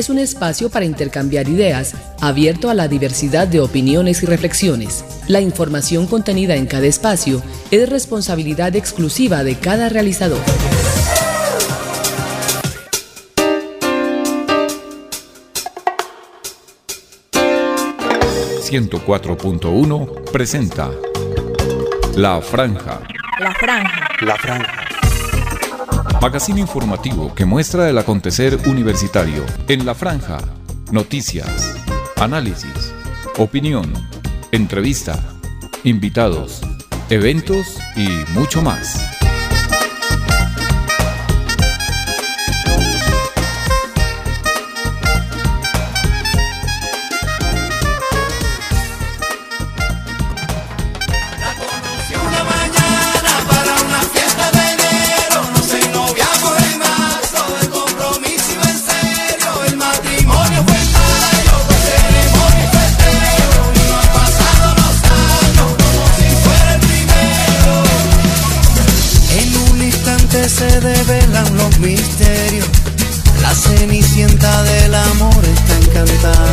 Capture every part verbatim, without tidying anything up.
es un espacio para intercambiar ideas, abierto a la diversidad de opiniones y reflexiones. La información contenida en cada espacio es responsabilidad exclusiva de cada realizador. ciento cuatro punto uno presenta La Franja. La Franja. La Franja. Magazine informativo que muestra el acontecer universitario. En La Franja, noticias, análisis, opinión, entrevista, invitados, eventos y mucho más. Se develan los misterios. La cenicienta del amor está encantada.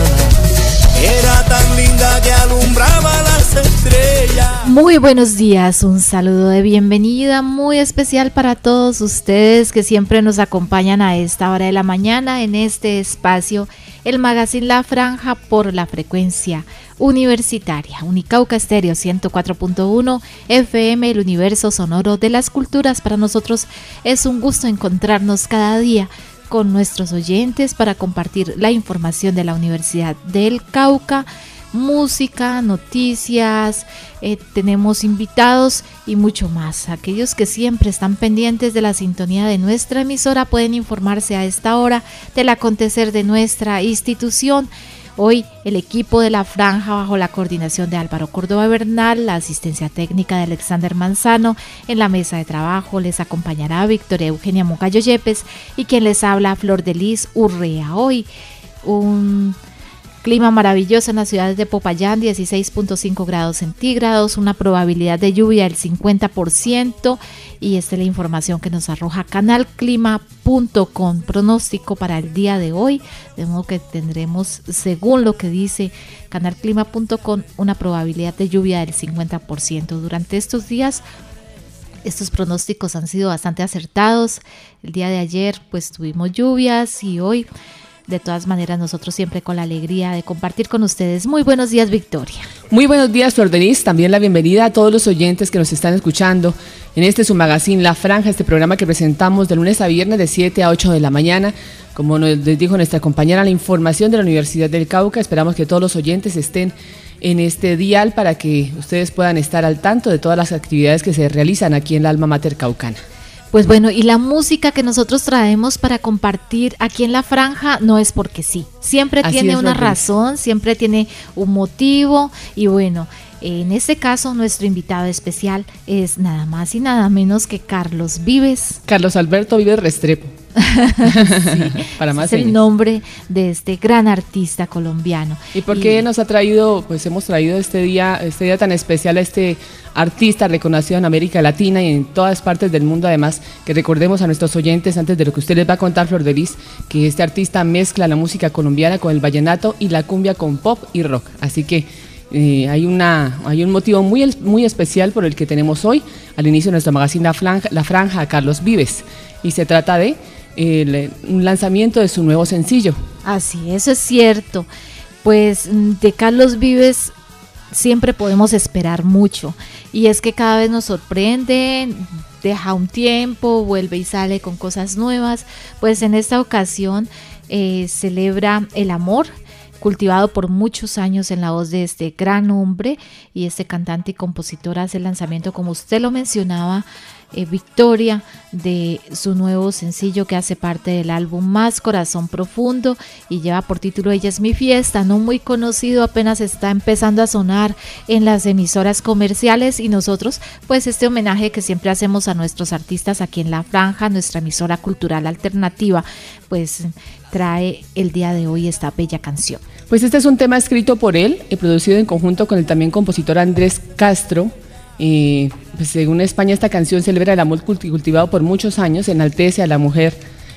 Era tan linda que alumbraba las estrellas. Muy buenos días, un saludo de bienvenida muy especial para todos ustedes que siempre nos acompañan a esta hora de la mañana en este espacio, el Magazine La Franja por la frecuencia universitaria, Unicauca Estéreo ciento cuatro punto uno F M, el universo sonoro de las culturas. Para nosotros es un gusto encontrarnos cada día con nuestros oyentes para compartir la información de la Universidad del Cauca, música, noticias, eh, tenemos invitados y mucho más. Aquellos que siempre están pendientes de la sintonía de nuestra emisora pueden informarse a esta hora del acontecer de nuestra institución. Hoy el equipo de La Franja, bajo la coordinación de Álvaro Córdoba Bernal, la asistencia técnica de Alexander Manzano, en la mesa de trabajo les acompañará Victoria Eugenia Moncayo Yepes y quien les habla, Flor de Lis Urrea. Hoy un clima maravilloso en la ciudad de Popayán, dieciséis punto cinco grados centígrados, una probabilidad de lluvia del cincuenta por ciento, y esta es la información que nos arroja canal clima punto com, pronóstico para el día de hoy, de modo que tendremos, según lo que dice canal clima punto com, una probabilidad de lluvia del cincuenta por ciento. Durante estos días, estos pronósticos han sido bastante acertados. El día de ayer pues tuvimos lluvias y hoy, de todas maneras, nosotros siempre con la alegría de compartir con ustedes. Muy buenos días, Victoria. Muy buenos días, Flor de Lis. También la bienvenida a todos los oyentes que nos están escuchando en este su magazine La Franja, este programa que presentamos de lunes a viernes de siete a ocho de la mañana. Como nos les dijo nuestra compañera, la información de la Universidad del Cauca. Esperamos que todos los oyentes estén en este dial para que ustedes puedan estar al tanto de todas las actividades que se realizan aquí en la Alma Mater caucana. Pues bueno, y la música que nosotros traemos para compartir aquí en La Franja no es porque sí, siempre Así tiene es, una Rodríguez. razón, siempre tiene un motivo, y bueno, en este caso nuestro invitado especial es nada más y nada menos que Carlos Vives. Carlos Alberto Vives Restrepo. Sí, para más es el señas. nombre de este gran artista colombiano. ¿Y por qué nos ha traído, pues hemos traído este día, este día tan especial a este artista reconocido en América Latina y en todas partes del mundo? Además, que recordemos a nuestros oyentes, antes de lo que usted les va a contar, Flor de Lis, que este artista mezcla la música colombiana con el vallenato y la cumbia con pop y rock. Así que eh, hay, una, hay un motivo muy, muy especial por el que tenemos hoy, al inicio de nuestro magazine La Franja, La Franja a Carlos Vives. Y se trata de el, un lanzamiento de su nuevo sencillo. Así, eso es cierto. Pues de Carlos Vives siempre podemos esperar mucho, y es que cada vez nos sorprende, deja un tiempo, vuelve y sale con cosas nuevas. Pues en esta ocasión eh, celebra el amor cultivado por muchos años en la voz de este gran hombre, y este cantante y compositor hace el lanzamiento, como usted lo mencionaba, eh, Victoria, de su nuevo sencillo que hace parte del álbum Más Corazón Profundo y lleva por título Ella es mi fiesta, no muy conocido, apenas está empezando a sonar en las emisoras comerciales, y nosotros pues este homenaje que siempre hacemos a nuestros artistas aquí en La Franja, nuestra emisora cultural alternativa, pues trae el día de hoy esta bella canción. Pues este es un tema escrito por él y producido en conjunto con el también compositor Andrés Castro. Eh, pues según España, esta canción celebra el amor cultivado por muchos años, enaltece a la mujer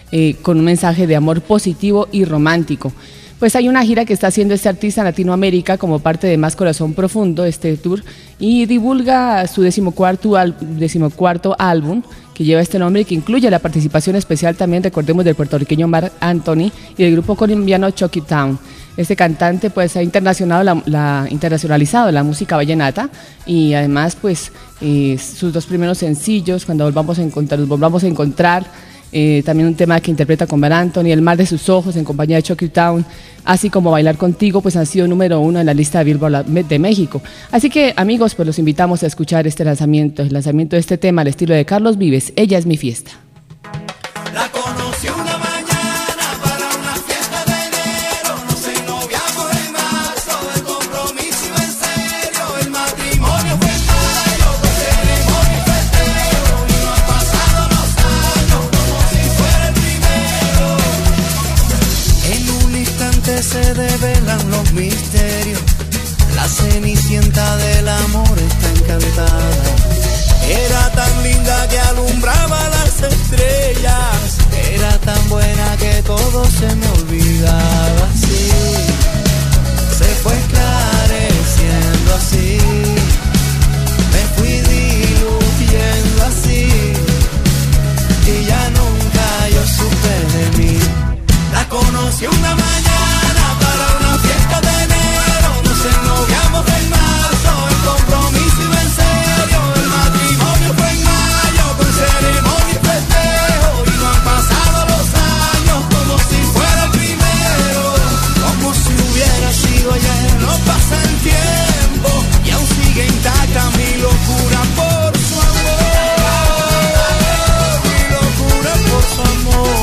eh, con un mensaje de amor positivo y romántico. Pues hay una gira que está haciendo este artista en Latinoamérica como parte de Más Corazón Profundo, este tour, y divulga su decimocuarto, al, decimocuarto álbum que lleva este nombre y que incluye la participación especial también, recordemos, del puertorriqueño Marc Anthony y del grupo colombiano Chucky Town. Este cantante pues ha internacionalizado la, la, internacionalizado la música vallenata y además pues eh, sus dos primeros sencillos, Cuando volvamos a encontrar, nos volvamos a encontrar, Eh, también un tema que interpreta con Marc Anthony, El mar de sus ojos en compañía de Chucky Town, así como Bailar contigo, pues han sido número uno en la lista de Billboard de México. Así que amigos, pues los invitamos a escuchar este lanzamiento, el lanzamiento de este tema al estilo de Carlos Vives, Ella es mi fiesta. La conocí una mañana para una fiesta de enero, nos ennoviamos en marzo, el compromiso iba en serio, el matrimonio fue en mayo, con ceremonia y festejo, y no han pasado los años como si fuera el primero. En un instante se develan los misterios, la cenicienta del amor está encantada. Era tan linda que alumbraba las estrellas, era tan buena que todo se me olvidaba así. Se fue esclareciendo así, me fui diluyendo así, y ya nunca yo supe de mí. La conocí una mañana para una fiesta de enero, nos ennoviamos en marzo, el compromiso iba en serio, el matrimonio fue en mayo, con ceremonia y festejo, y no han pasado los años como si fuera el primero, como si hubiera sido ayer, no pasa el tiempo, y aún sigue intacta mi locura por su amor, mi locura por su amor.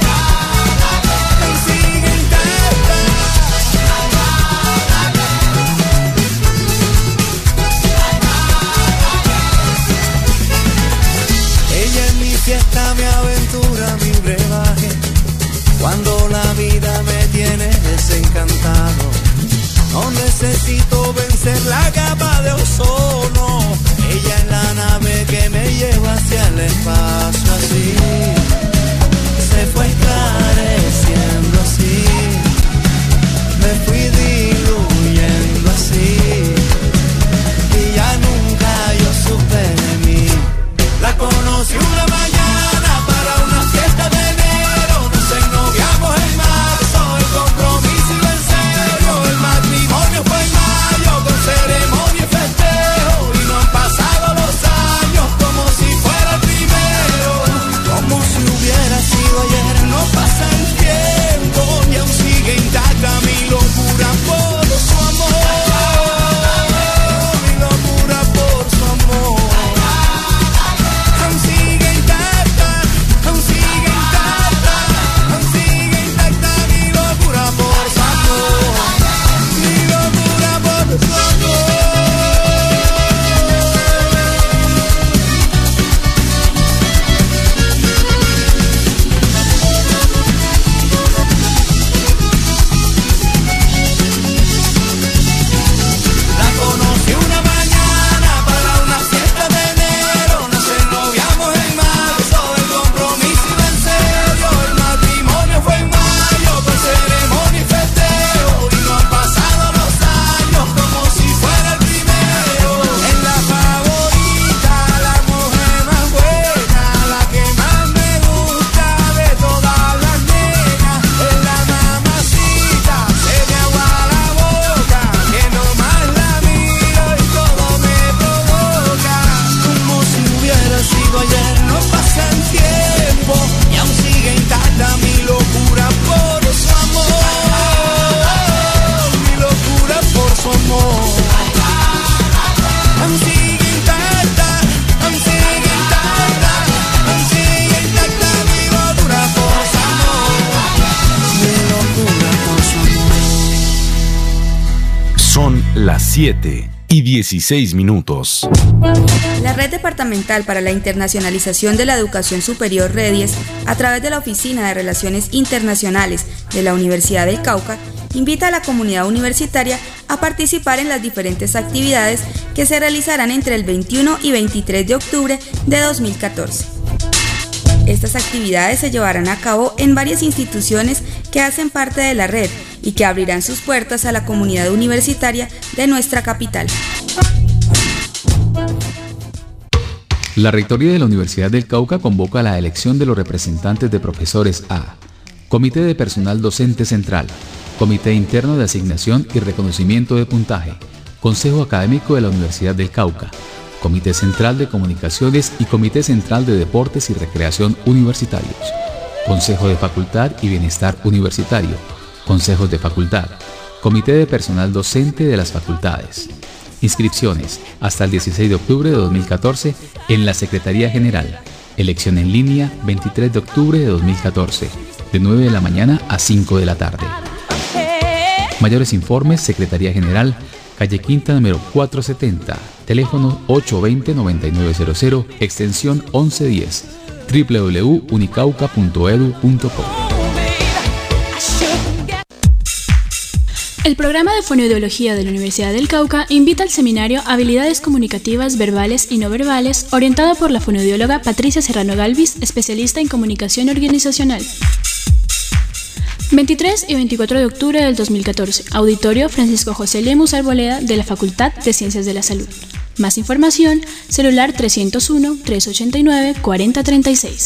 Fiesta, mi aventura, mi brebaje, cuando la vida me tiene desencantado, no necesito vencer la capa de ozono, ella es la nave que me lleva hacia el espacio así, se fue esclareciendo así, me fui diluyendo así, y ya nunca yo supe de mí. La conocí una mañana para una fiesta de enero, nos ennoviamos en marzo, el compromiso iba en serio, el matrimonio fue en mayo, con ceremonia y festejo, y no han pasado los años como si fuera el primero, como si hubiera sido ayer, no pasa el tiempo, y aún sigue intacta mi locura por su amor, mi locura por su amor. Las siete y dieciséis minutos. La Red Departamental para la Internacionalización de la Educación Superior REDIES, a través de la Oficina de Relaciones Internacionales de la Universidad del Cauca, invita a la comunidad universitaria a participar en las diferentes actividades que se realizarán entre el veintiuno y veintitrés de octubre de dos mil catorce. Estas actividades se llevarán a cabo en varias instituciones que hacen parte de la red y que abrirán sus puertas a la comunidad universitaria de nuestra capital. La Rectoría de la Universidad del Cauca convoca a la elección de los representantes de profesores a Comité de Personal Docente Central, Comité Interno de Asignación y Reconocimiento de Puntaje, Consejo Académico de la Universidad del Cauca, Comité Central de Comunicaciones y Comité Central de Deportes y Recreación Universitarios, Consejo de Facultad y Bienestar Universitario, Consejos de Facultad, Comité de Personal Docente de las Facultades. Inscripciones hasta el dieciséis de octubre de dos mil catorce en la Secretaría General. Elección en línea veintitrés de octubre de dos mil catorce, de nueve de la mañana a cinco de la tarde. Mayores informes, Secretaría General, calle Quinta número cuatrocientos setenta, teléfono ocho dos cero, nueve nueve cero cero, extensión once diez, doble u doble u doble u punto unicauca punto e d u punto co. El programa de Fonoaudiología de la Universidad del Cauca invita al seminario Habilidades Comunicativas Verbales y No Verbales, orientado por la fonoaudióloga Patricia Serrano Galvis, especialista en comunicación organizacional. veintitrés y veinticuatro de octubre del dos mil catorce, Auditorio Francisco José Lemus Arboleda de la Facultad de Ciencias de la Salud. Más información, celular trescientos uno, trescientos ochenta y nueve, cuarenta treinta y seis.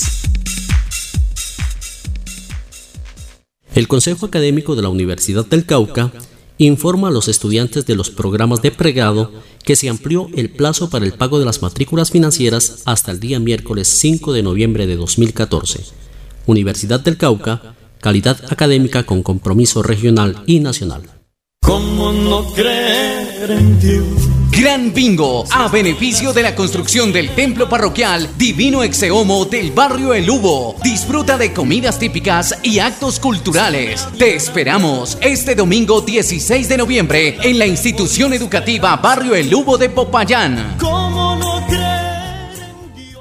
El Consejo Académico de la Universidad del Cauca informa a los estudiantes de los programas de pregrado que se amplió el plazo para el pago de las matrículas financieras hasta el día miércoles cinco de noviembre de dos mil catorce. Universidad del Cauca, calidad académica con compromiso regional y nacional. ¿Cómo no creer en Dios? Gran Bingo, a beneficio de la construcción del templo parroquial Divino Exeomo del barrio El Hubo. Disfruta de comidas típicas y actos culturales. Te esperamos este domingo dieciséis de noviembre en la institución educativa Barrio El Hubo de Popayán. ¿Cómo no creer en Dios?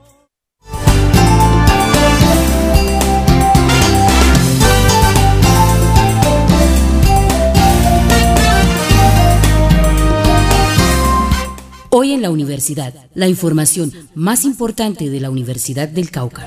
Hoy en la universidad, la información más importante de la Universidad del Cauca.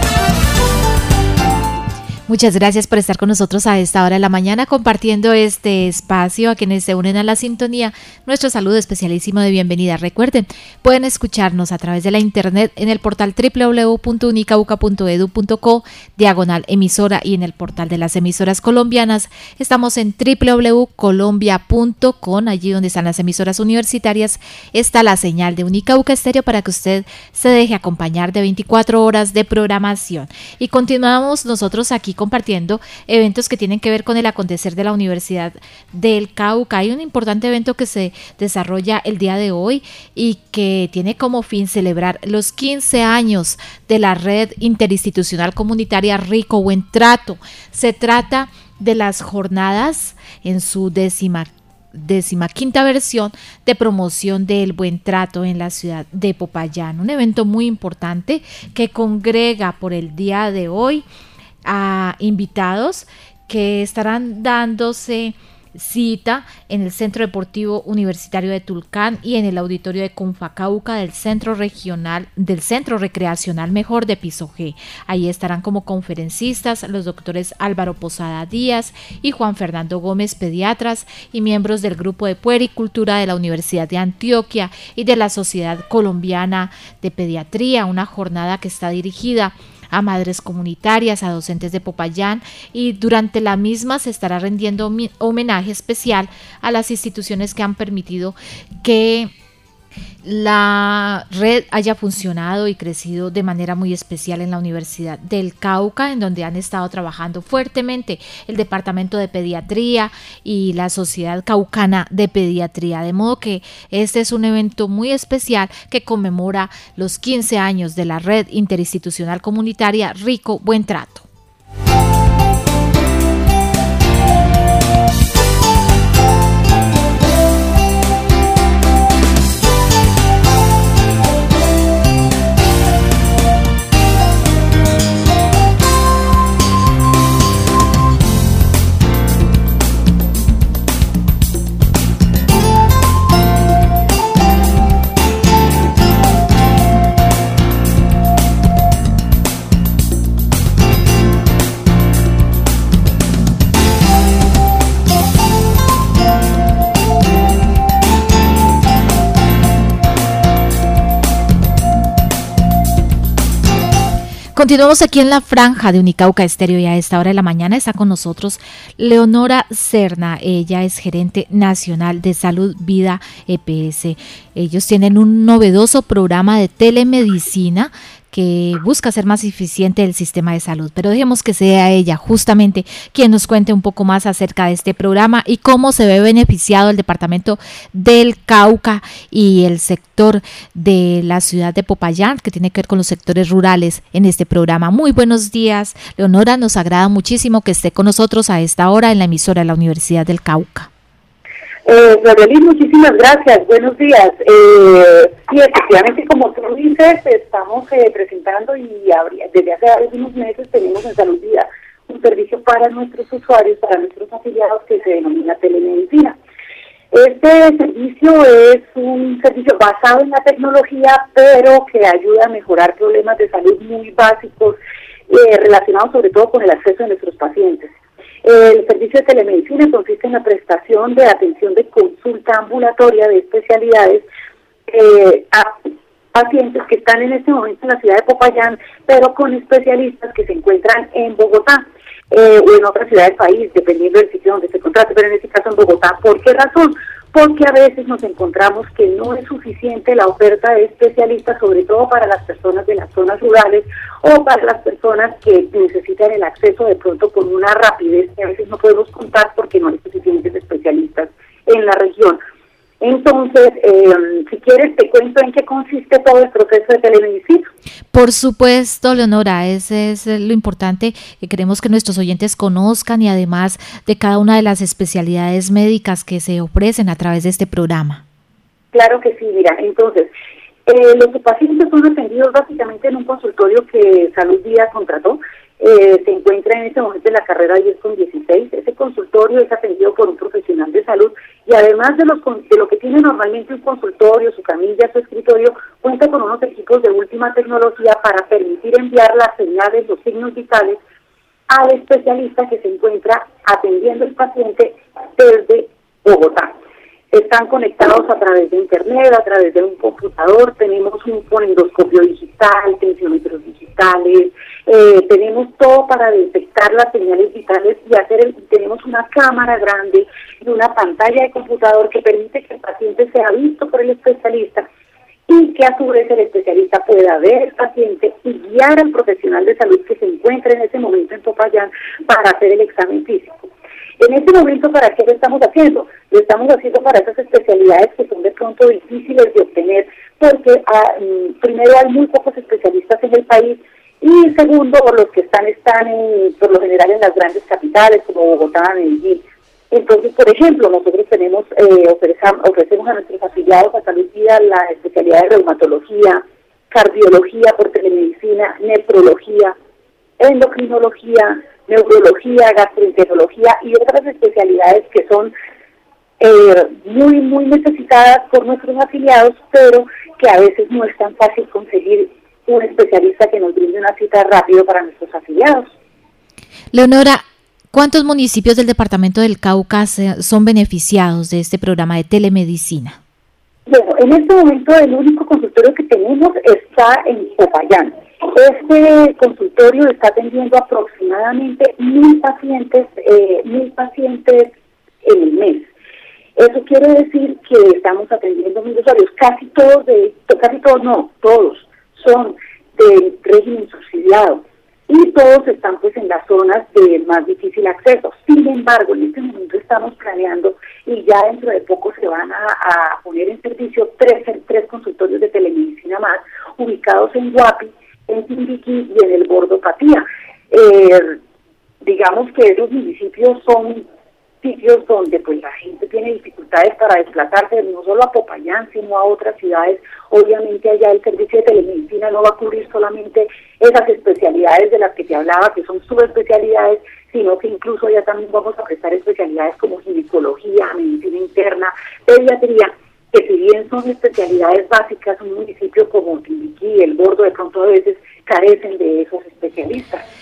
Muchas gracias por estar con nosotros a esta hora de la mañana compartiendo este espacio. A quienes se unen a la sintonía, nuestro saludo especialísimo de bienvenida. Recuerden, pueden escucharnos a través de la internet en el portal doble u doble u doble u punto unicauca punto e d u punto co, diagonal emisora, y en el portal de las emisoras colombianas. Estamos en doble u doble u doble u punto colombia punto com, allí donde están las emisoras universitarias está la señal de Unicauca Estéreo para que usted se deje acompañar de veinticuatro horas de programación. Y continuamos nosotros aquí compartiendo eventos que tienen que ver con el acontecer de la Universidad del Cauca. Hay un importante evento que se desarrolla el día de hoy y que tiene como fin celebrar los quince años de la Red Interinstitucional Comunitaria Rico Buen Trato. Se trata de las jornadas en su décima décima quinta versión de promoción del buen trato en la ciudad de Popayán. Un evento muy importante que congrega por el día de hoy a invitados que estarán dándose cita en el Centro Deportivo Universitario de Tulcán y en el auditorio de Confacauca del Centro Regional, del Centro Recreacional Mejor de Piso G. Ahí estarán como conferencistas los doctores Álvaro Posada Díaz y Juan Fernando Gómez, pediatras, y miembros del Grupo de Puericultura de la Universidad de Antioquia y de la Sociedad Colombiana de Pediatría, una jornada que está dirigida a madres comunitarias, a docentes de Popayán, y durante la misma se estará rendiendo homenaje especial a las instituciones que han permitido que la red haya funcionado y crecido de manera muy especial en la Universidad del Cauca, en donde han estado trabajando fuertemente el Departamento de Pediatría y la Sociedad Caucana de Pediatría, de modo que este es un evento muy especial que conmemora los quince años de la Red Interinstitucional Comunitaria Rico Buen Trato. Continuamos aquí en la franja de Unicauca Estéreo y a esta hora de la mañana está con nosotros Leonora Serna. Ella es gerente nacional de Salud Vida E P S. Ellos tienen un novedoso programa de telemedicina que busca hacer más eficiente el sistema de salud, pero dejemos que sea ella justamente quien nos cuente un poco más acerca de este programa y cómo se ve beneficiado el departamento del Cauca y el sector de la ciudad de Popayán, que tiene que ver con los sectores rurales en este programa. Muy buenos días, Leonora, nos agrada muchísimo que esté con nosotros a esta hora en la emisora de la Universidad del Cauca. Eh, Gabrielín, muchísimas gracias, buenos días. Eh, sí, efectivamente, como tú dices, estamos eh, presentando y habría, desde hace algunos meses tenemos en Salud Vida un servicio para nuestros usuarios, para nuestros afiliados, que se denomina telemedicina. Este servicio es un servicio basado en la tecnología, pero que ayuda a mejorar problemas de salud muy básicos, eh, relacionados sobre todo con el acceso de nuestros pacientes. El servicio de telemedicina consiste en la prestación de atención de consulta ambulatoria de especialidades eh, a pacientes que están en este momento en la ciudad de Popayán, pero con especialistas que se encuentran en Bogotá eh, o en otra ciudad del país, dependiendo del sitio donde se contrate, pero en este caso en Bogotá. ¿Por qué razón? Porque a veces nos encontramos que no es suficiente la oferta de especialistas, sobre todo para las personas de las zonas rurales o para las personas que necesitan el acceso de pronto con una rapidez que a veces no podemos contar porque no hay suficientes especialistas en la región. Entonces, eh, si quieres te cuento en qué consiste todo el proceso de telemedicina. Por supuesto, Leonora, ese es lo importante que queremos que nuestros oyentes conozcan y además de cada una de las especialidades médicas que se ofrecen a través de este programa. Claro que sí, mira, entonces, eh, los pacientes son atendidos básicamente en un consultorio que Salud Vida contrató. Eh, se encuentra en este momento en la carrera diez con dieciséis. Ese consultorio es atendido por un profesional de salud y además de, los, de lo que tiene normalmente un consultorio, su camilla, su escritorio, cuenta con unos equipos de última tecnología para permitir enviar las señales, los signos vitales al especialista que se encuentra atendiendo al paciente desde Bogotá. Están conectados a través de internet, a través de un computador, tenemos un fonendoscopio digital, tensiómetros digitales, eh, tenemos todo para detectar las señales vitales y hacer el, tenemos una cámara grande y una pantalla de computador que permite que el paciente sea visto por el especialista y que a su vez el especialista pueda ver al paciente y guiar al profesional de salud que se encuentra en ese momento en Popayán para hacer el examen físico. En este momento, ¿para qué lo estamos haciendo? Lo estamos haciendo para esas especialidades que son de pronto difíciles de obtener, porque ah, primero hay muy pocos especialistas en el país y segundo, los que están están en, por lo general en las grandes capitales como Bogotá, Medellín. Entonces, por ejemplo, nosotros tenemos eh, ofrecemos, ofrecemos a nuestros afiliados a Salud Vida la especialidad de reumatología, cardiología por telemedicina, nefrología, endocrinología, neurología, gastroenterología y otras especialidades que son eh, muy, muy necesitadas por nuestros afiliados, pero que a veces no es tan fácil conseguir un especialista que nos brinde una cita rápido para nuestros afiliados. Leonora, ¿cuántos municipios del departamento del Cauca son beneficiados de este programa de telemedicina? Bueno, en este momento el único consultorio que tenemos está en Popayán. Este consultorio está atendiendo aproximadamente mil pacientes, eh, mil pacientes en el mes. Eso quiere decir que estamos atendiendo mil usuarios. Casi todos, de, casi todos no, todos son de régimen subsidiado y todos están pues en las zonas de más difícil acceso. Sin embargo, en este momento estamos planeando y ya dentro de poco se van a, a poner en servicio tres, tres consultorios de telemedicina más ubicados en Guapi, en Timbiquí y en el Bordo Patía. Eh, digamos que esos municipios son sitios donde pues la gente tiene dificultades para desplazarse no solo a Popayán sino a otras ciudades. Obviamente allá el servicio de telemedicina no va a cubrir solamente esas especialidades de las que te hablaba, que son subespecialidades, sino que incluso allá también vamos a prestar especialidades como ginecología, medicina interna, pediatría, que si bien son especialidades básicas, un municipio como Timbiquí, el Bordo, de pronto a veces carecen de esos especialistas.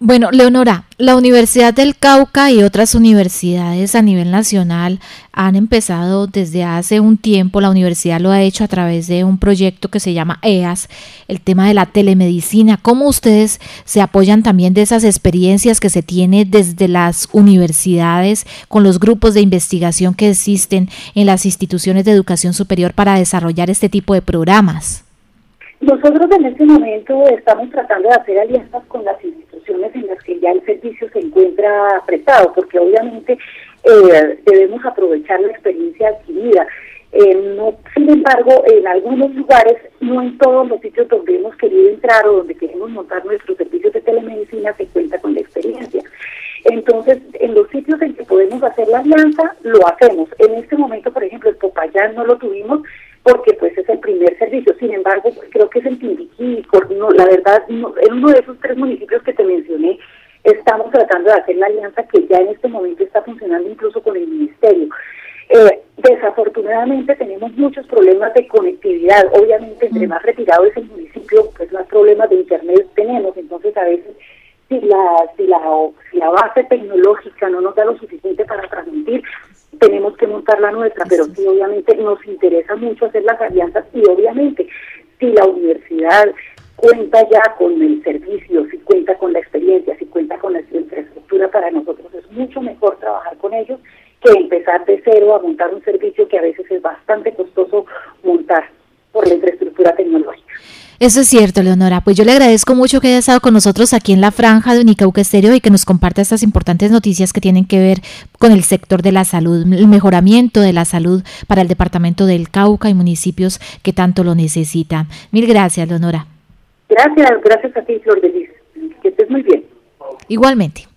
Bueno, Leonora, la Universidad del Cauca y otras universidades a nivel nacional han empezado desde hace un tiempo, la universidad lo ha hecho a través de un proyecto que se llama E A S, el tema de la telemedicina. ¿Cómo ustedes se apoyan también de esas experiencias que se tiene desde las universidades con los grupos de investigación que existen en las instituciones de educación superior para desarrollar este tipo de programas? Nosotros en este momento estamos tratando de hacer alianzas con las instituciones en las que ya el servicio se encuentra prestado, porque obviamente eh, debemos aprovechar la experiencia adquirida. Eh, no, sin embargo, en algunos lugares, no en todos los sitios donde hemos querido entrar o donde queremos montar nuestros servicios de telemedicina se cuenta con la experiencia. Entonces, en los sitios en que podemos hacer la alianza, lo hacemos. En este momento, por ejemplo, el Popayán no lo tuvimos porque pues es el primer servicio. Sin embargo, creo que es el Timbiquí, no, la verdad, no, en uno de esos tres municipios que te mencioné, estamos tratando de hacer la alianza que ya en este momento está funcionando incluso con el ministerio. Eh, desafortunadamente tenemos muchos problemas de conectividad. Obviamente, entre más retirado es el municipio, pues más problemas de internet tenemos. Entonces, a veces, si la, si la, si la base tecnológica no nos da lo suficiente para transmitir, tenemos que montar la nuestra, pero sí, obviamente nos interesa mucho hacer las alianzas y obviamente si la universidad cuenta ya con el servicio, si cuenta con la experiencia, si cuenta con la infraestructura, para nosotros es mucho mejor trabajar con ellos que empezar de cero a montar un servicio que a veces es bastante costoso montar por la infraestructura tecnológica. Eso es cierto, Leonora. Pues yo le agradezco mucho que haya estado con nosotros aquí en la franja de Unicauca Estéreo y que nos comparta estas importantes noticias que tienen que ver con el sector de la salud, el mejoramiento de la salud para el departamento del Cauca y municipios que tanto lo necesitan. Mil gracias, Leonora. Gracias, gracias a ti, Flor de Lis. Que estés muy bien. Igualmente.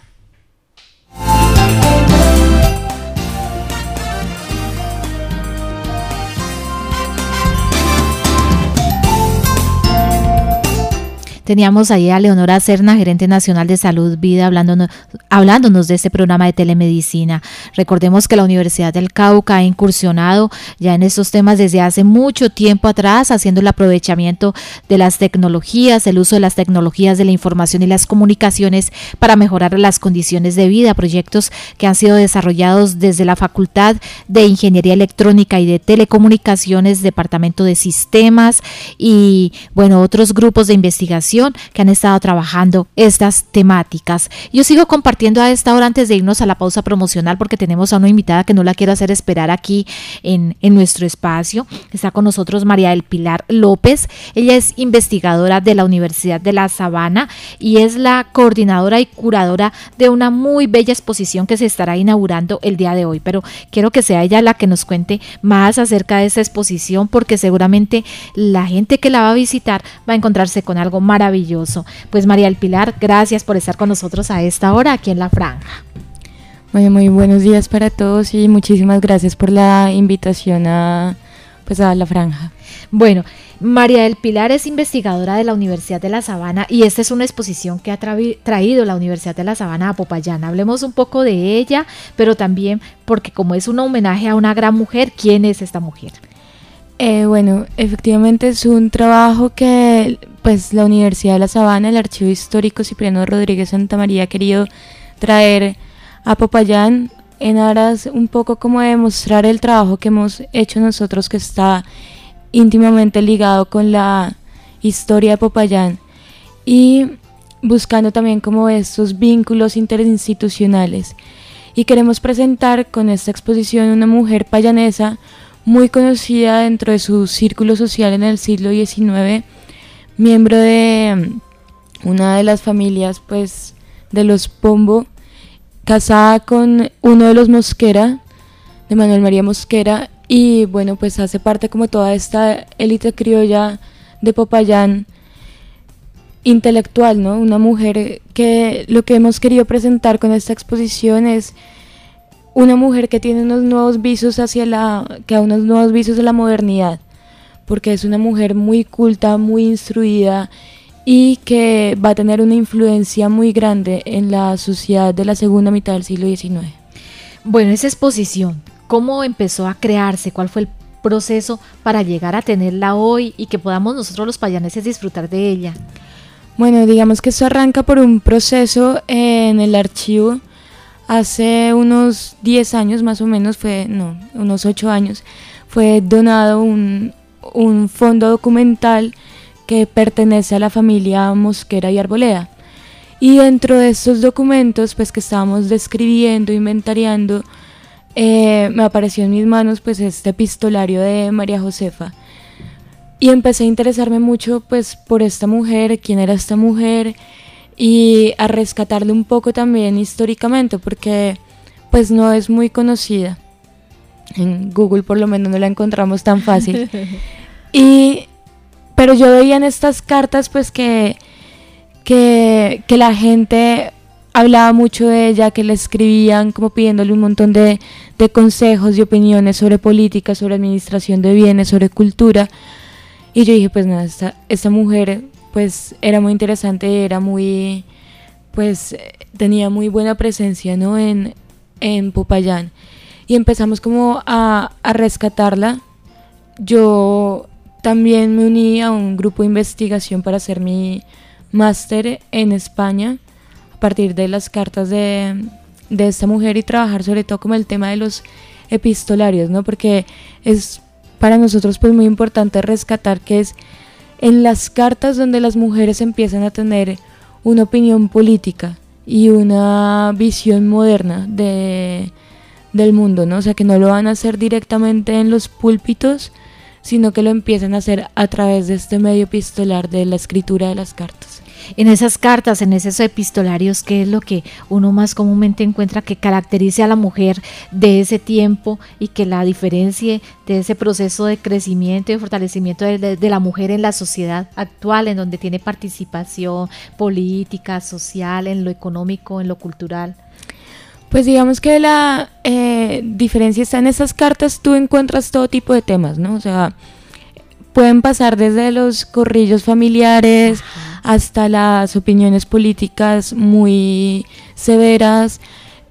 Teníamos ahí a Leonora Serna, gerente nacional de Salud Vida, hablándonos, hablándonos de este programa de telemedicina. Recordemos que la Universidad del Cauca ha incursionado ya en estos temas desde hace mucho tiempo atrás, haciendo el aprovechamiento de las tecnologías, el uso de las tecnologías de la información y las comunicaciones para mejorar las condiciones de vida, proyectos que han sido desarrollados desde la Facultad de Ingeniería Electrónica y de Telecomunicaciones, Departamento de Sistemas y, bueno, otros grupos de investigación que han estado trabajando estas temáticas. Yo sigo compartiendo a esta hora antes de irnos a la pausa promocional porque tenemos a una invitada que no la quiero hacer esperar aquí en, en nuestro espacio. Está con nosotros María del Pilar López. Ella es investigadora de la Universidad de La Sabana y es la coordinadora y curadora de una muy bella exposición que se estará inaugurando el día de hoy, pero quiero que sea ella la que nos cuente más acerca de esa exposición porque seguramente la gente que la va a visitar va a encontrarse con algo maravilloso. Maravilloso. Pues María del Pilar, gracias por estar con nosotros a esta hora aquí en La Franja. Bueno, muy buenos días para todos y muchísimas gracias por la invitación a, pues a La Franja. Bueno, María del Pilar es investigadora de la Universidad de La Sabana y esta es una exposición que ha tra- traído la Universidad de La Sabana a Popayán. Hablemos un poco de ella, pero también porque como es un homenaje a una gran mujer, ¿quién es esta mujer? Eh, bueno, efectivamente es un trabajo que pues la Universidad de La Sabana, el Archivo Histórico Cipriano Rodríguez Santamaría ha querido traer a Popayán en aras un poco como de mostrar el trabajo que hemos hecho nosotros que está íntimamente ligado con la historia de Popayán y buscando también como estos vínculos interinstitucionales. Y queremos presentar con esta exposición una mujer payanesa muy conocida dentro de su círculo social en el siglo diecinueve, miembro de una de las familias pues de los Pombo, casada con uno de los Mosquera, de Manuel María Mosquera, y bueno, pues hace parte como toda esta élite criolla de Popayán intelectual, ¿no? Una mujer que lo que hemos querido presentar con esta exposición es una mujer que tiene unos nuevos visos hacia la, que a unos nuevos visos de la modernidad, porque es una mujer muy culta, muy instruida y que va a tener una influencia muy grande en la sociedad de la segunda mitad del siglo diecinueve. Bueno, esa exposición, ¿cómo empezó a crearse? ¿Cuál fue el proceso para llegar a tenerla hoy y que podamos nosotros los payaneses disfrutar de ella? Bueno, digamos que esto arranca por un proceso en el archivo. Hace unos diez años más o menos, fue, no, unos ocho años, fue donado un, un fondo documental que pertenece a la familia Mosquera y Arboleda. Y dentro de estos documentos, pues que estábamos describiendo, inventariando, eh, me apareció en mis manos pues este epistolario de María Josefa. Y empecé a interesarme mucho pues por esta mujer, quién era esta mujer, y a rescatarle un poco también históricamente, porque pues no es muy conocida. En Google por lo menos no la encontramos tan fácil. y pero yo veía en estas cartas pues que, que, que la gente hablaba mucho de ella, que le escribían como pidiéndole un montón de, de consejos y opiniones sobre política, sobre administración de bienes, sobre cultura. Y yo dije, pues nada, esta, esta mujer pues era muy interesante, era muy, pues tenía muy buena presencia, ¿no? En, en Popayán. Y empezamos como a, a rescatarla. Yo también me uní a un grupo de investigación para hacer mi máster en España, a partir de las cartas de, de esta mujer, y trabajar sobre todo como el tema de los epistolarios, ¿no? Porque es para nosotros pues muy importante rescatar que es en las cartas donde las mujeres empiezan a tener una opinión política y una visión moderna de, del mundo, ¿no? O sea, que no lo van a hacer directamente en los púlpitos, sino que lo empiezan a hacer a través de este medio epistolar de la escritura de las cartas. En esas cartas, en esos epistolarios, ¿qué es lo que uno más comúnmente encuentra que caracterice a la mujer de ese tiempo y que la diferencie de ese proceso de crecimiento y de fortalecimiento de, de, de la mujer en la sociedad actual, en donde tiene participación política, social, en lo económico, en lo cultural? Pues digamos que la eh, diferencia está en esas cartas. Tú encuentras todo tipo de temas, ¿no? O sea, pueden pasar desde los corrillos familiares, ajá, hasta las opiniones políticas muy severas,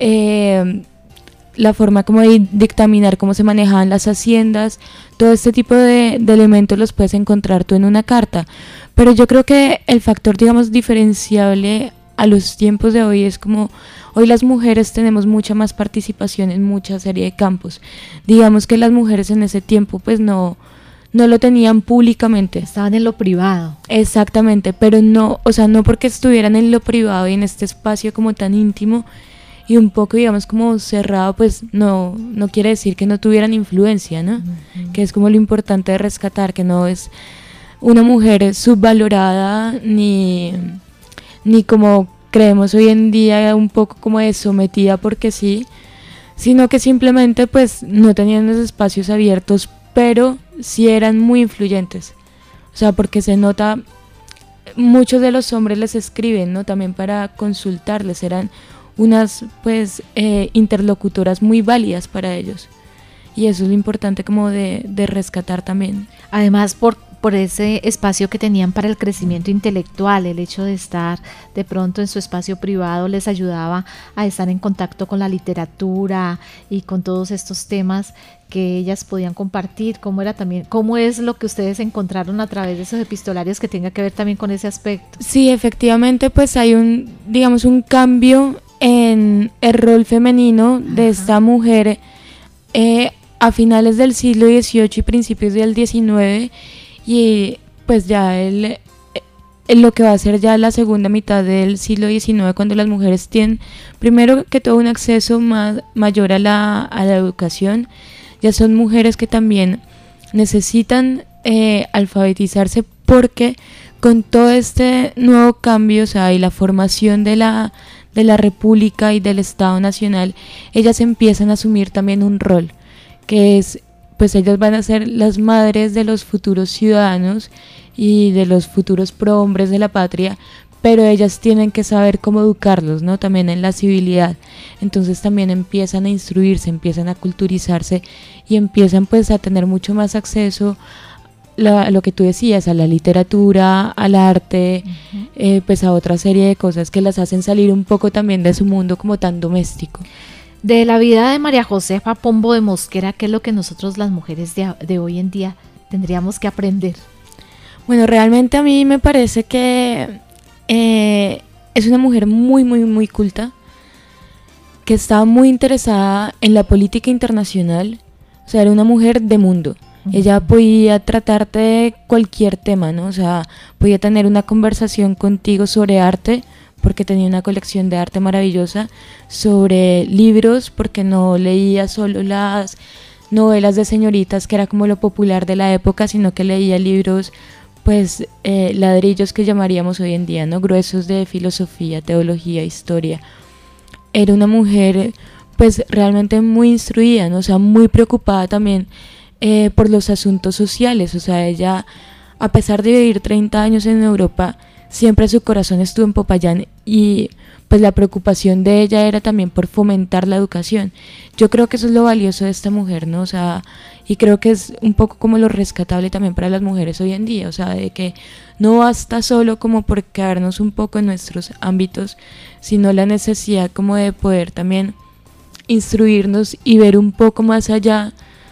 eh, la forma como de dictaminar cómo se manejaban las haciendas. Todo este tipo de, de elementos los puedes encontrar tú en una carta. Pero yo creo que el factor, digamos, diferenciable a los tiempos de hoy es como hoy las mujeres tenemos mucha más participación en mucha serie de campos. Digamos que las mujeres en ese tiempo pues no, no lo tenían públicamente. Estaban en lo privado. Exactamente, pero no, o sea, no porque estuvieran en lo privado y en este espacio como tan íntimo y un poco, digamos, como cerrado, pues no, no quiere decir que no tuvieran influencia, ¿no? Uh-huh. Que es como lo importante de rescatar, que no es una mujer subvalorada ni... ni como creemos hoy en día un poco como de sometida porque sí, sino que simplemente pues no tenían esos espacios abiertos, pero sí eran muy influyentes. O sea, porque se nota, muchos de los hombres les escriben, ¿no? También para consultarles, eran unas pues eh, interlocutoras muy válidas para ellos. Y eso es lo importante como de, de rescatar también. Además, por por ese espacio que tenían para el crecimiento intelectual, el hecho de estar de pronto en su espacio privado les ayudaba a estar en contacto con la literatura y con todos estos temas que ellas podían compartir. ¿Cómo era también, cómo es lo que ustedes encontraron a través de esos epistolarios que tenga que ver también con ese aspecto? Sí, efectivamente, pues hay un, digamos, un cambio en el rol femenino de Ajá. esta mujer eh, a finales del siglo dieciocho y principios del diecinueve. Y pues ya el, el, lo que va a ser ya la segunda mitad del siglo diecinueve, cuando las mujeres tienen primero que todo un acceso más, mayor a la, a la educación, ya son mujeres que también necesitan eh, alfabetizarse, porque con todo este nuevo cambio, o sea, y la formación de la, de la República y del Estado Nacional, ellas empiezan a asumir también un rol, que es pues ellas van a ser las madres de los futuros ciudadanos y de los futuros prohombres de la patria, pero ellas tienen que saber cómo educarlos, ¿no? También en la civilidad. Entonces también empiezan a instruirse, empiezan a culturizarse y empiezan pues a tener mucho más acceso la, a lo que tú decías, a la literatura, al arte, uh-huh. eh, pues a otra serie de cosas que las hacen salir un poco también de su mundo como tan doméstico. De la vida de María Josefa Pombo de Mosquera, ¿qué es lo que nosotros las mujeres de, de hoy en día tendríamos que aprender? Bueno, realmente a mí me parece que eh, es una mujer muy, muy, muy culta, que estaba muy interesada en la política internacional. O sea, era una mujer de mundo. Uh-huh. Ella podía tratarte de cualquier tema, ¿no? O sea, podía tener una conversación contigo sobre arte, porque tenía una colección de arte maravillosa, sobre libros, porque no leía solo las novelas de señoritas, que era como lo popular de la época, sino que leía libros, pues, eh, ladrillos que llamaríamos hoy en día, ¿no? Gruesos de filosofía, teología, historia. Era una mujer, pues, realmente muy instruida, ¿no? O sea, muy preocupada también eh, por los asuntos sociales. O sea, ella, a pesar de vivir treinta años en Europa, siempre su corazón estuvo en Popayán, y pues la preocupación de ella era también por fomentar la educación. Yo creo que eso es lo valioso de esta mujer, ¿no? O sea, y creo que es un poco como lo rescatable también para las mujeres hoy en día, o sea, de que no basta solo como por quedarnos un poco en nuestros ámbitos, sino la necesidad como de poder también instruirnos y ver un poco más allá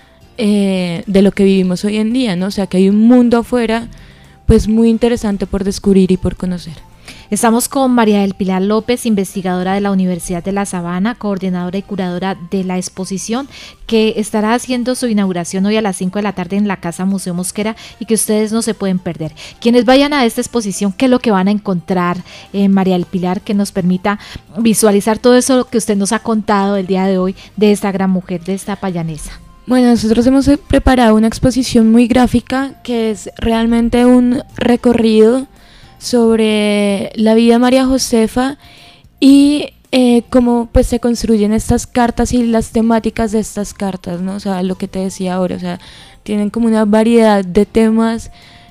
eh, de lo que vivimos hoy en día, ¿no? O sea, que hay un mundo afuera pues muy interesante por descubrir y por conocer. Estamos con María del Pilar López, investigadora de la Universidad de La Sabana, coordinadora y curadora de la exposición, que estará haciendo su inauguración hoy a las cinco de la tarde en la Casa Museo Mosquera, y que ustedes no se pueden perder. Quienes vayan a esta exposición, ¿qué es lo que van a encontrar, eh, María del Pilar, que nos permita visualizar todo eso que usted nos ha contado el día de hoy de esta gran mujer, de esta payanesa? Bueno, nosotros hemos preparado una exposición muy gráfica, que es realmente un recorrido sobre la vida de María Josefa y eh, cómo pues se construyen estas cartas y las temáticas de estas cartas, ¿no? O sea, lo que te decía ahora, o sea, tienen como una variedad de temas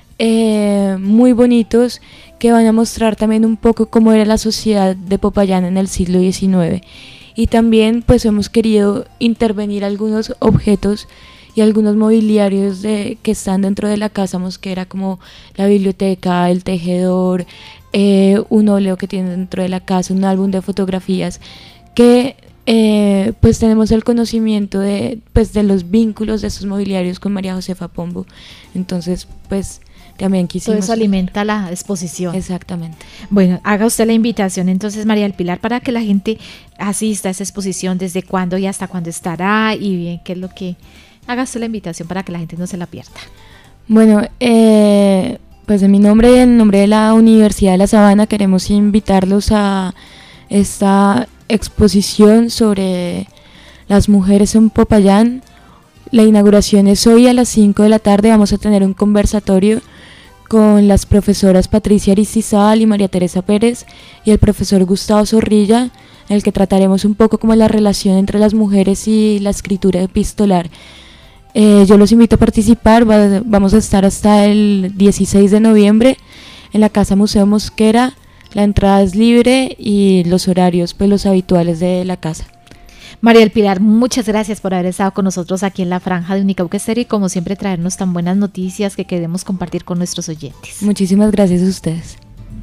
eh, muy bonitos, que van a mostrar también un poco cómo era la sociedad de Popayán en el siglo diecinueve. Y también pues hemos querido intervenir algunos objetos y algunos mobiliarios de, que están dentro de la Casa Mosquera, como la biblioteca, el tejedor, eh, un óleo que tiene dentro de la casa, un álbum de fotografías, que eh, pues tenemos el conocimiento de, pues, de los vínculos de esos mobiliarios con María Josefa Pombo. Entonces pues también quisimos... Todo eso alimenta la exposición. Exactamente. Bueno, haga usted la invitación entonces, María del Pilar, para que la gente asista a esa exposición, desde cuándo y hasta cuándo estará, y bien, qué es lo que... Haga usted la invitación para que la gente no se la pierda. Bueno, eh, pues en mi nombre y en nombre de la Universidad de La Sabana queremos invitarlos a esta exposición sobre las mujeres en Popayán. La inauguración es hoy a las cinco de la tarde. Vamos a tener un conversatorio con las profesoras Patricia Aristizabal y María Teresa Pérez y el profesor Gustavo Zorrilla, en el que trataremos un poco como la relación entre las mujeres y la escritura epistolar. Eh, yo los invito a participar. Va, vamos a estar hasta el dieciséis de noviembre en la Casa Museo Mosquera. La entrada es libre y los horarios pues los habituales de la casa. María del Pilar, muchas gracias por haber estado con nosotros aquí en la franja de Unicauca Estéreo, y como siempre traernos tan buenas noticias que queremos compartir con nuestros oyentes. Muchísimas gracias a ustedes.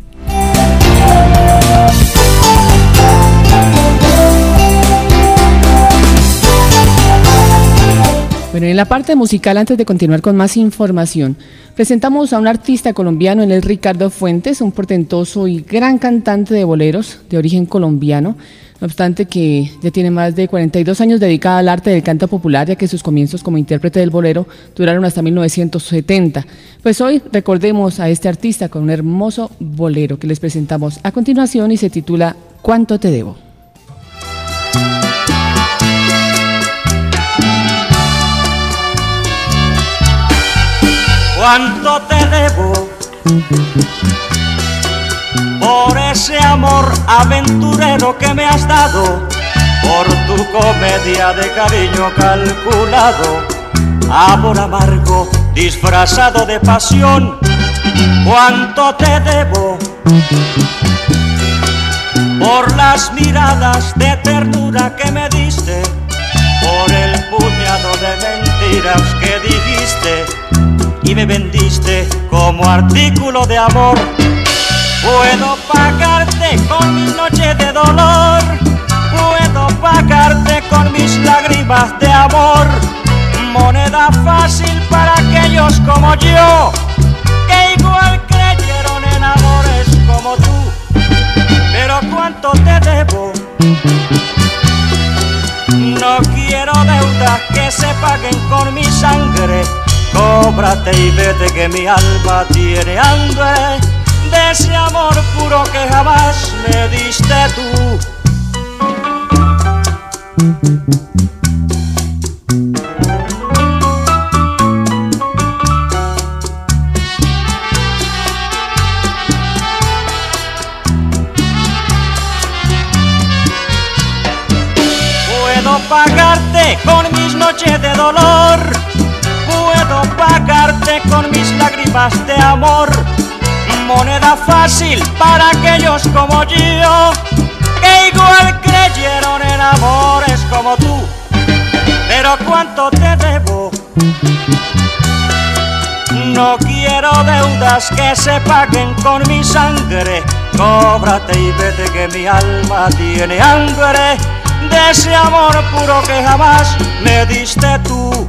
Bueno, en la parte musical, antes de continuar con más información, presentamos a un artista colombiano, él es Ricardo Fuentes, un portentoso y gran cantante de boleros de origen colombiano, no obstante que ya tiene más de cuarenta y dos años dedicado al arte del canto popular, ya que sus comienzos como intérprete del bolero duraron hasta mil novecientos setenta. Pues hoy recordemos a este artista con un hermoso bolero que les presentamos a continuación y se titula ¿Cuánto te debo? ¿Cuánto te debo por ese amor aventurero que me has dado? Por tu comedia de cariño calculado, amor amargo disfrazado de pasión. ¿Cuánto te debo por las miradas de ternura que me diste? Por el puñado de mentiras que dijiste y me vendiste como artículo de amor. Puedo pagarte con mi noche de dolor, puedo pagarte con mis lágrimas de amor, moneda fácil para aquellos como yo, que igual creyeron en amores como tú. cóbrate y vete que mi alma tiene hambre de ese amor puro que jamás me diste tú. Puedo pagarte con mis noches de dolor, puedo pagarte con mis lágrimas de amor, moneda fácil para aquellos como yo, que igual creyeron en amores como tú. Pero cuánto te debo, no quiero deudas que se paguen con mi sangre, cóbrate y vete que mi alma tiene hambre de ese amor puro que jamás me diste tú.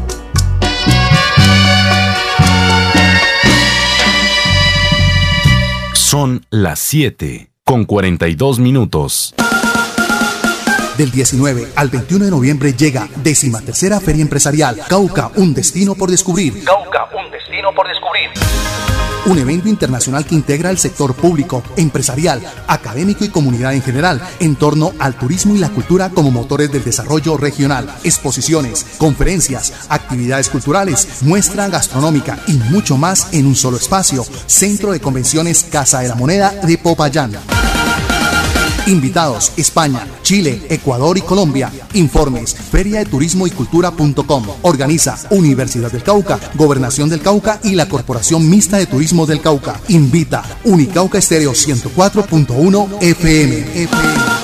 Son las siete con cuarenta y dos minutos. Del diecinueve al veintiuno de noviembre llega décima tercera Feria Empresarial Cauca, un destino por descubrir. Cauca, un destino por descubrir. Un evento internacional que integra el sector público, empresarial, académico y comunidad en general, en torno al turismo y la cultura como motores del desarrollo regional. Exposiciones, conferencias, actividades culturales, muestra gastronómica y mucho más en un solo espacio. Centro de Convenciones Casa de la Moneda de Popayán. Invitados: España, Chile, Ecuador y Colombia. Informes: feria de turismo y cultura punto com. Organiza Universidad del Cauca, Gobernación del Cauca y la Corporación Mixta de Turismo del Cauca. Invita Unicauca Estéreo ciento cuatro punto uno F M. F M.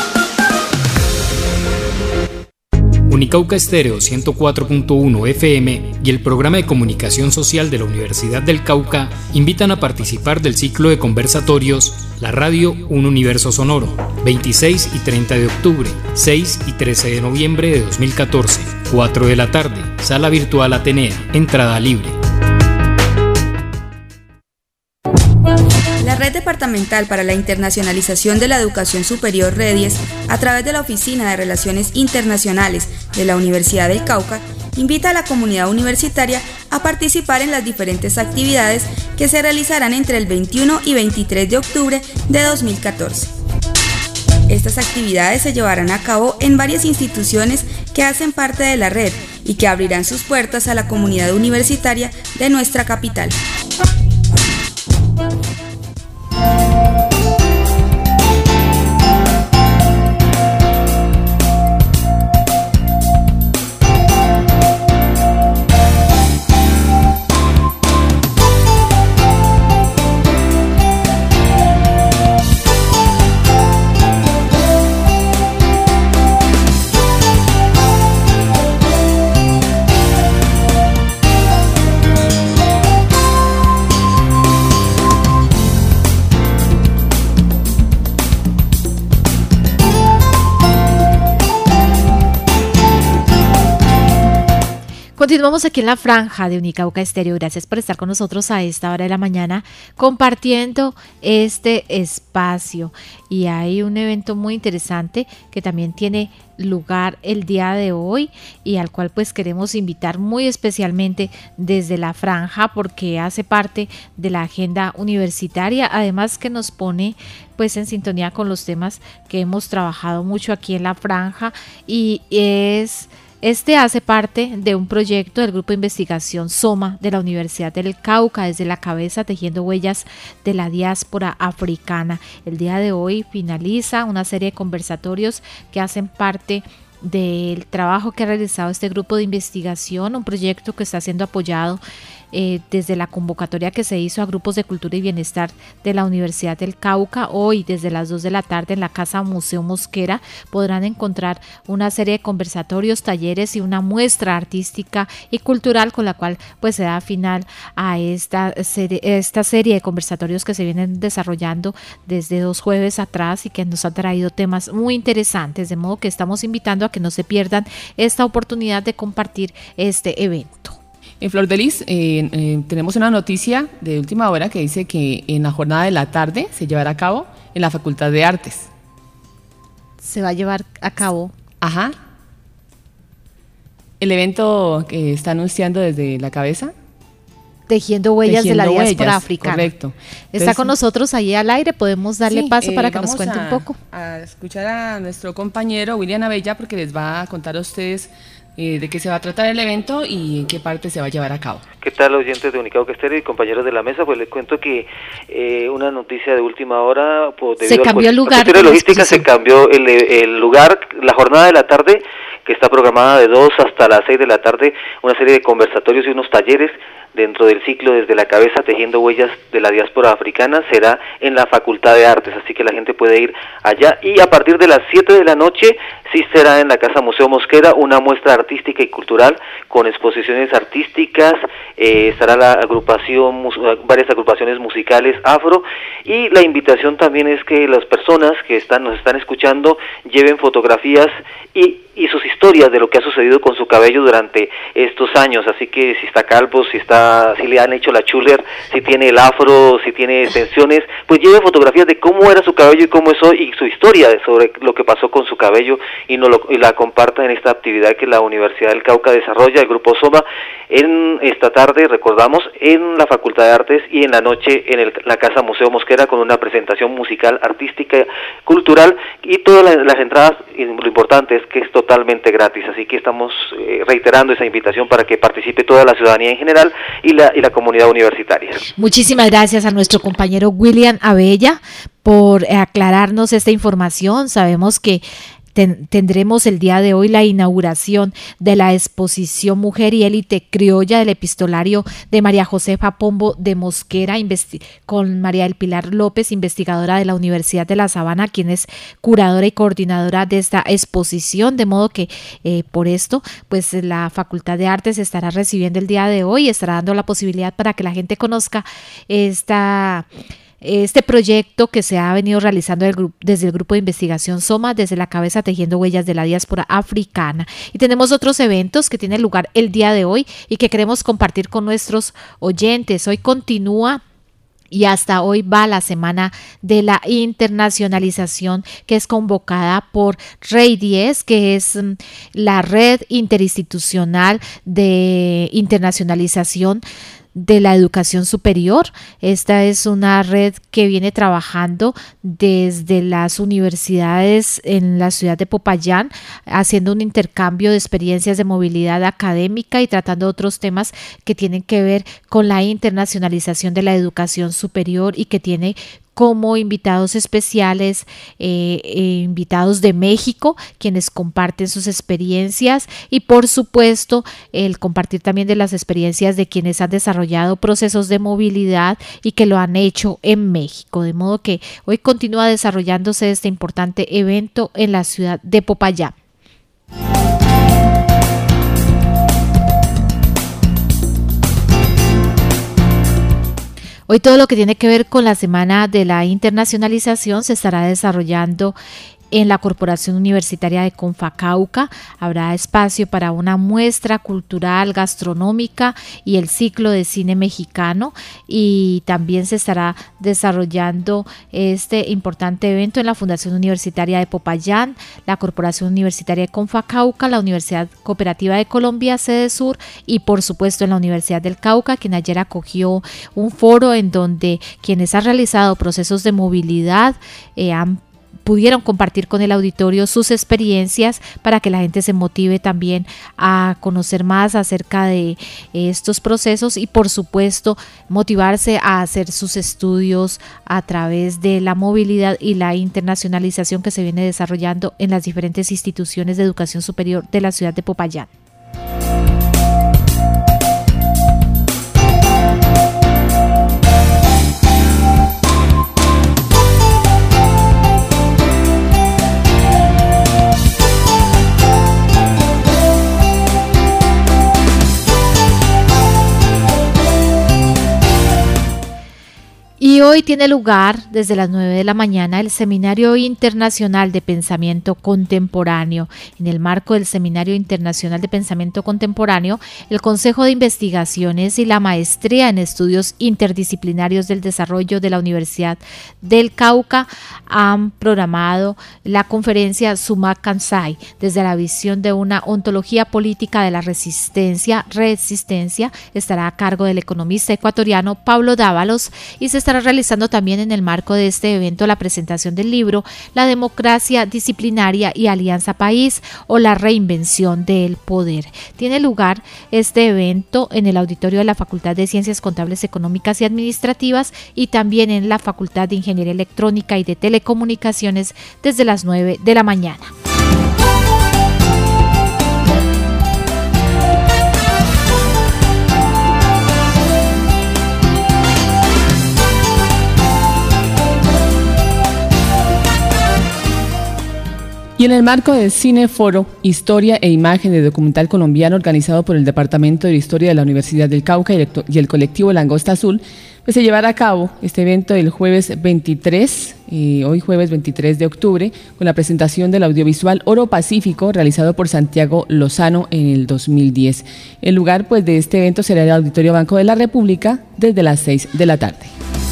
Unicauca Estéreo ciento cuatro punto uno F M y el Programa de Comunicación Social de la Universidad del Cauca invitan a participar del ciclo de conversatorios La Radio, un universo sonoro, veintiséis y treinta de octubre, seis y trece de noviembre de dos mil catorce, cuatro de la tarde, Sala Virtual Atenea, entrada libre. La Red Departamental para la Internacionalización de la Educación Superior REDIES, a través de la Oficina de Relaciones Internacionales de la Universidad del Cauca, invita a la comunidad universitaria a participar en las diferentes actividades que se realizarán entre el veintiuno y veintitrés de octubre de dos mil catorce. Estas actividades se llevarán a cabo en varias instituciones que hacen parte de la red y que abrirán sus puertas a la comunidad universitaria de nuestra capital. Continuamos aquí en la franja de Unicauca Estéreo. Gracias por estar con nosotros a esta hora de la mañana compartiendo este espacio. Y hay un evento muy interesante que también tiene lugar el día de hoy y al cual pues queremos invitar muy especialmente desde la franja porque hace parte de la agenda universitaria, además que nos pone pues en sintonía con los temas que hemos trabajado mucho aquí en la franja y es... Este hace parte de un proyecto del Grupo de Investigación SOMA de la Universidad del Cauca, desde la cabeza tejiendo huellas de la diáspora africana. El día de hoy finaliza una serie de conversatorios que hacen parte del trabajo que ha realizado este grupo de investigación, un proyecto que está siendo apoyado Eh, desde la convocatoria que se hizo a grupos de cultura y bienestar de la Universidad del Cauca. Hoy desde las dos de la tarde en la Casa Museo Mosquera podrán encontrar una serie de conversatorios, talleres y una muestra artística y cultural con la cual pues se da final a esta serie, esta serie de conversatorios que se vienen desarrollando desde dos jueves atrás y que nos han traído temas muy interesantes, de modo que estamos invitando a que no se pierdan esta oportunidad de compartir este evento. En Flor de Lis eh, eh, tenemos una noticia de última hora que dice que en la jornada de la tarde se llevará a cabo en la Facultad de Artes. Se va a llevar a cabo. Ajá. El evento que está anunciando desde la cabeza Tejiendo Huellas Tejiendo de la Diáspora Huellas, Africana. correcto. Está Entonces, con nosotros ahí al aire, podemos darle sí, paso eh, para que nos vamos cuente a- un poco. A escuchar a nuestro compañero William Abella porque les va a contar a ustedes eh, de qué se va a tratar el evento y en qué parte se va a llevar a cabo. ¿Qué tal, oyentes de Unicauca Estéreo y compañeros de la mesa? Pues les cuento que eh, una noticia de última hora, pues, Se debido cambió al el lugar cuestiones de la logística, se exposición. cambió el, el lugar, la jornada de la tarde, que está programada de dos hasta las seis de la tarde, una serie de conversatorios y unos talleres dentro del ciclo Desde la Cabeza, Tejiendo Huellas de la Diáspora Africana, será en la Facultad de Artes, así que la gente puede ir allá, y a partir de las siete de la noche sí será en la Casa Museo Mosquera una muestra artística y cultural con exposiciones artísticas, eh, estará la agrupación, mus- varias agrupaciones musicales afro, y la invitación también es que las personas que están nos están escuchando lleven fotografías y y sus historias de lo que ha sucedido con su cabello durante estos años, así que si está calvo, si está, si le han hecho la chuler, si tiene el afro, si tiene extensiones, pues lleve fotografías de cómo era su cabello y cómo es hoy, y su historia de- sobre lo que pasó con su cabello, y no lo, y la comparta en esta actividad que la Universidad del Cauca desarrolla, el Grupo Soma, en esta tarde, recordamos, en la Facultad de Artes, y en la noche en el- la Casa Museo Mosquera con una presentación musical, artística, cultural, y todas las, las entradas, y lo importante es que es totalmente gratis, así que estamos eh, reiterando esa invitación para que participe toda la ciudadanía en general y la, y la comunidad universitaria. Muchísimas gracias a nuestro compañero William Abella por eh, aclararnos esta información. Sabemos que ten- tendremos el día de hoy la inauguración de la exposición Mujer y Élite Criolla del epistolario de María Josefa Pombo de Mosquera, investi- con María del Pilar López, investigadora de la Universidad de La Sabana, quien es curadora y coordinadora de esta exposición, de modo que eh, por esto pues la Facultad de Artes estará recibiendo el día de hoy, estará dando la posibilidad para que la gente conozca esta este proyecto que se ha venido realizando del gru- desde el Grupo de Investigación Soma, desde la cabeza Tejiendo Huellas de la Diáspora Africana. Y tenemos otros eventos que tienen lugar el día de hoy y que queremos compartir con nuestros oyentes. Hoy continúa y hasta hoy va la semana de la internacionalización, que es convocada por REI diez, que es mm, la red interinstitucional de internacionalización de la educación superior. Esta es una red que viene trabajando desde las universidades en la ciudad de Popayán, haciendo un intercambio de experiencias de movilidad académica y tratando otros temas que tienen que ver con la internacionalización de la educación superior, y que tiene como invitados especiales eh, eh, invitados de México, quienes comparten sus experiencias, y por supuesto el compartir también de las experiencias de quienes han desarrollado procesos de movilidad y que lo han hecho en México, de modo que hoy continúa desarrollándose este importante evento en la ciudad de Popayán. Hoy todo lo que tiene que ver con la Semana de la Internacionalización se estará desarrollando en la Corporación Universitaria de Confacauca. Habrá espacio para una muestra cultural, gastronómica y el ciclo de cine mexicano, y también se estará desarrollando este importante evento en la Fundación Universitaria de Popayán, la Corporación Universitaria de Confacauca, la Universidad Cooperativa de Colombia, sede sur, y por supuesto en la Universidad del Cauca, quien ayer acogió un foro en donde quienes han realizado procesos de movilidad eh, han pudieron compartir con el auditorio sus experiencias para que la gente se motive también a conocer más acerca de estos procesos y por supuesto motivarse a hacer sus estudios a través de la movilidad y la internacionalización que se viene desarrollando en las diferentes instituciones de educación superior de la ciudad de Popayán. Y hoy hoy tiene lugar desde las nueve de la mañana el Seminario Internacional de Pensamiento Contemporáneo. En el marco del Seminario Internacional de Pensamiento Contemporáneo, el Consejo de Investigaciones y la Maestría en Estudios Interdisciplinarios del Desarrollo de la Universidad del Cauca han programado la conferencia Summa Kansai, desde la visión de una ontología política de la resistencia. Resistencia estará a cargo del economista ecuatoriano Pablo Dávalos, y se estará realizando también en el marco de este evento la presentación del libro La democracia disciplinaria y Alianza País, o la reinvención del poder. Tiene lugar este evento en el auditorio de la Facultad de Ciencias Contables, Económicas y Administrativas, y también en la Facultad de Ingeniería Electrónica y de Telecomunicaciones desde las nueve de la mañana. Y en el marco del Cineforo, Historia e Imagen de Documental Colombiano, organizado por el Departamento de Historia de la Universidad del Cauca y el colectivo Langosta Azul, pues se llevará a cabo este evento el jueves veintitrés, eh, hoy jueves veintitrés de octubre, con la presentación del audiovisual Oro Pacífico, realizado por Santiago Lozano en el dos mil diez. El lugar pues de este evento será el Auditorio Banco de la República desde las seis de la tarde.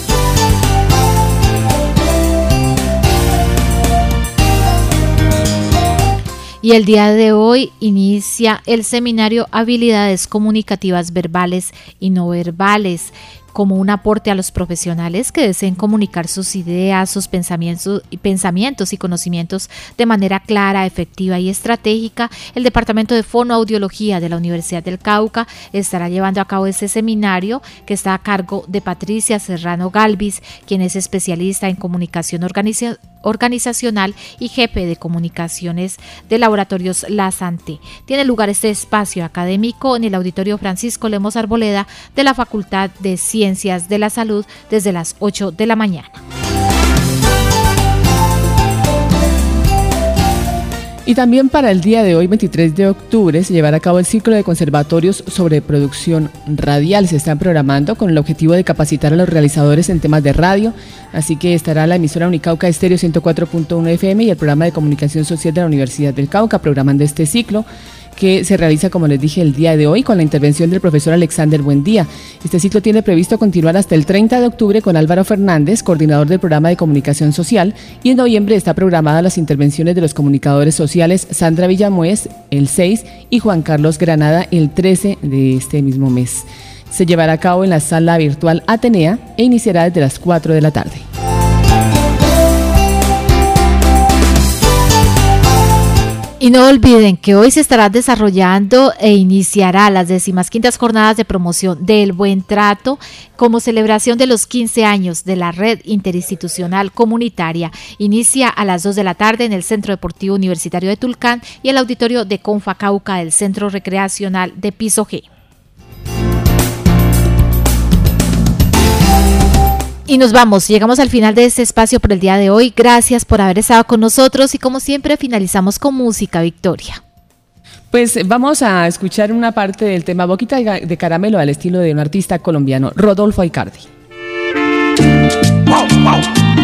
Y el día de hoy inicia el seminario Habilidades Comunicativas Verbales y No Verbales, como un aporte a los profesionales que deseen comunicar sus ideas, sus pensamientos, pensamientos y conocimientos de manera clara, efectiva y estratégica. El Departamento de Fonoaudiología de la Universidad del Cauca estará llevando a cabo ese seminario, que está a cargo de Patricia Serrano Galvis, quien es especialista en comunicación organiza- organizacional y jefe de comunicaciones de Laboratorios La Santé. Tiene lugar este espacio académico en el Auditorio Francisco Lemos Arboleda de la Facultad de Ciencias de la Salud desde las ocho de la mañana. Y también para el día de hoy, veintitrés de octubre, se llevará a cabo el ciclo de conservatorios sobre producción radial. Se están programando con el objetivo de capacitar a los realizadores en temas de radio, así que estará la emisora Unicauca Estéreo ciento cuatro punto uno F M y el programa de comunicación social de la Universidad del Cauca programando este ciclo, que se realiza, como les dije, el día de hoy con la intervención del profesor Alexander Buendía. Este ciclo tiene previsto continuar hasta el treinta de octubre con Álvaro Fernández, coordinador del programa de comunicación social, y en noviembre está programada las intervenciones de los comunicadores sociales Sandra Villamuez el seis y Juan Carlos Granada el trece de este mismo mes. Se llevará a cabo en la sala virtual Atenea e iniciará desde las cuatro de la tarde. Y no olviden que hoy se estará desarrollando e iniciará las decimasquintas jornadas de promoción del buen trato como celebración de los quince años de la Red Interinstitucional Comunitaria. Inicia a las dos de la tarde en el Centro Deportivo Universitario de Tulcán y el auditorio de Confacauca del Centro Recreacional de Piso G. Y nos vamos, llegamos al final de este espacio por el día de hoy. Gracias por haber estado con nosotros y como siempre finalizamos con música, Victoria. Pues vamos a escuchar una parte del tema Boquita de Caramelo al estilo de un artista colombiano, Rodolfo Aicardi. Wow, wow.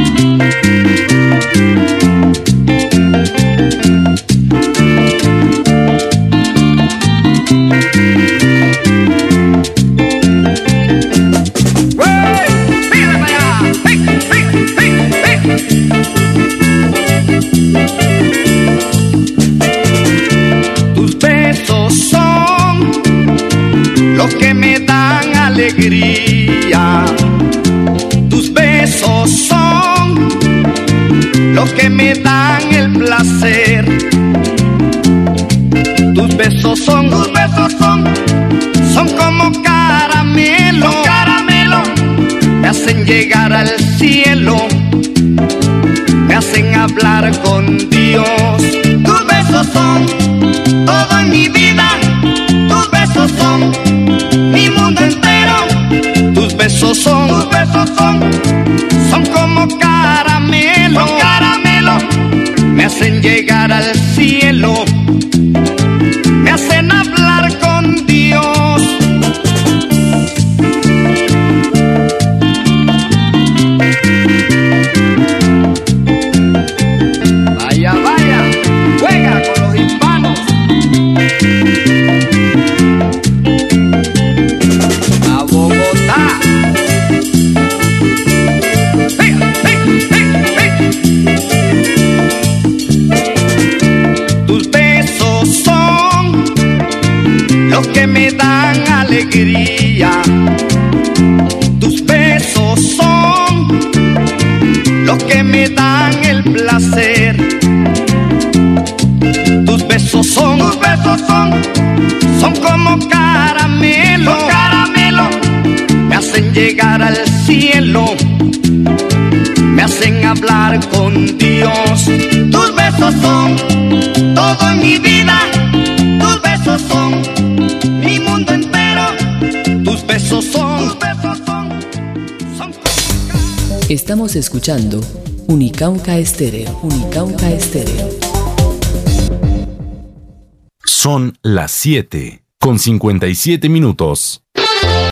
Tus besos son los que me dan alegría. Tus besos son los que me dan el placer. Tus besos son, tus besos son, son como caramelo, caramelo. Me hacen llegar al cielo, me hacen hablar con Dios. Tus besos son todo en mi vida, tus besos son mi mundo entero. Tus besos son, tus besos son, son como caramelo, son caramelo. Me hacen llegar al cielo, me hacen hablar con Dios. los que me dan alegría. Tus besos son los que me dan el placer. Tus besos son, tus besos son, son como caramelo, son caramelo. Me hacen llegar al cielo, me hacen hablar con Dios. Tus besos son todo en mi vida, tus besos son mi mundo entero. Tus besos son, tus besos son, son como... Estamos escuchando Unicauca Estéreo, Unicauca Estéreo. Son las siete con cincuenta y siete minutos.